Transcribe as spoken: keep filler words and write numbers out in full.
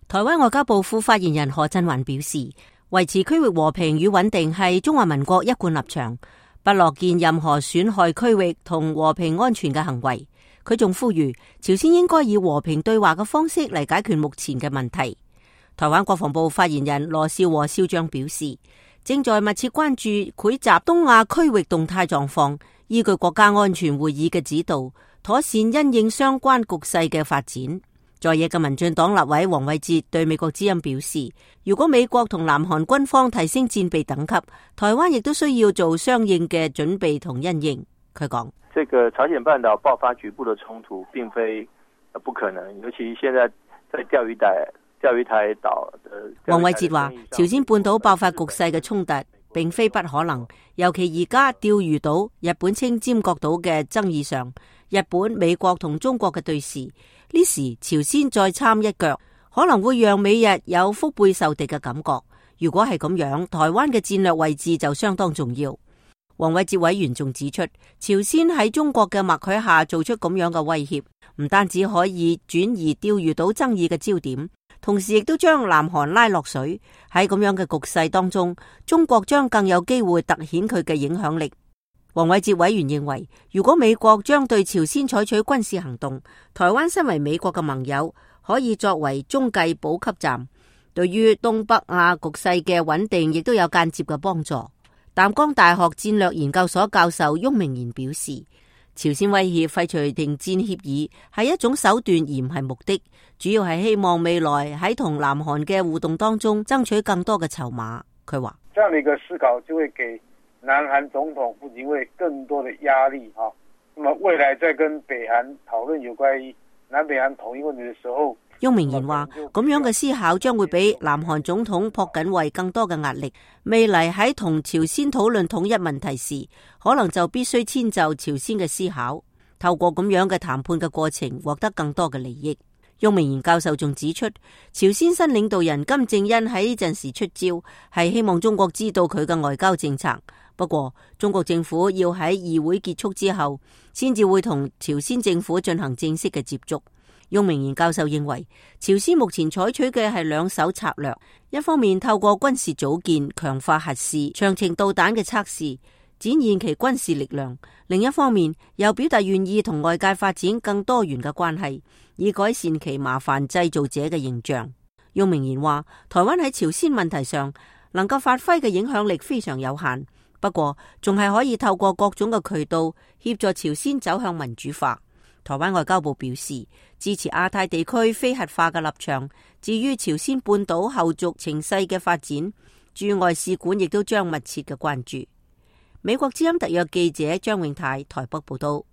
台灣外交部副發言人何振環表示，維持區域和平與穩定係中華民國一貫立場，不樂見任何損害區域同和平安全嘅行為。佢仲呼籲朝鮮應該以和平對話嘅方式嚟解決目前嘅問題。台灣國防部發言人羅兆和少將表示，正在密切關注匯集東亞區域動態狀況，依據國家安全會議嘅指導，妥善因應相關局勢嘅發展。在野嘅民進黨立委黃偉哲對美國之音表示，如果美國同南韓軍方提升戰備等級，台灣亦都需要做相應嘅準備同因應。佢講： 這個朝鮮半島爆發局部的衝突，並非不可能，尤其現在在釣魚台。釣魚台島的黃偉哲話，朝鮮半島爆發局勢嘅衝突並非不可能，尤其而家釣魚島、日本稱尖閣島嘅爭議上，日本、美國同中國嘅對峙，呢時朝鮮再參一腳，可能會讓美日有腹背受敵嘅感覺。如果係咁樣，台灣嘅戰略位置就相當重要。黃偉哲委員仲指出，朝鮮喺中國嘅默許下做出咁樣嘅威脅，唔單止可以轉移釣魚島爭議嘅焦點，同時亦都將南韓拉落水。喺咁樣嘅局勢當中，中國將更有機會凸顯佢嘅影響力。黃偉哲委員認為，如果美國將對朝鮮採取軍事行動，台灣身為美國嘅盟友，可以作為中繼補給站，對於東北亞局勢嘅穩定亦都有間接嘅幫助。淡江大學戰略研究所教授翁明賢表示，朝鮮威脅廢除停戰協議係一種手段而唔係目的，主要係希望未來喺同南韓嘅互動當中爭取更多嘅籌碼。佢話： 這樣的一個思考就會給南韓總統傅勤惠更多的壓力哈。那麼未來在跟北韓討論有關於南北韓統一問題嘅時候， 翁明賢話，咁樣嘅思考將會俾南韓總統朴槿惠更多嘅壓力。未來喺同朝鮮討論統一問題時，可能就必須遷就朝鮮嘅思考，透過咁樣嘅談判嘅過程，獲得更多嘅利益。翁明賢教授仲指出，朝鮮新領導人金正恩喺呢陣時出招，係希望中國知道佢嘅外交政策。不過，中國政府要喺議會結束之後，先至會同朝鮮政府進行正式嘅接觸。翁明賢教授認為，朝鮮目前採取嘅係兩手策略，一方面透過軍事組建強化核試、長程導彈嘅測試，展現其軍事力量；另一方面又表達願意同外界發展更多元嘅關係，以改善其麻煩製造者嘅形象。翁明賢話，台灣喺朝鮮問題上能夠發揮嘅影響力非常有限，不過仲係可以透過各種嘅渠道協助朝鮮走向民主化。台灣外交部表示支持亞太地區非核化嘅立場。至於朝鮮半島後續情勢嘅發展，駐外使館亦都將密切嘅關注。美國之音特約記者張永泰台北報道。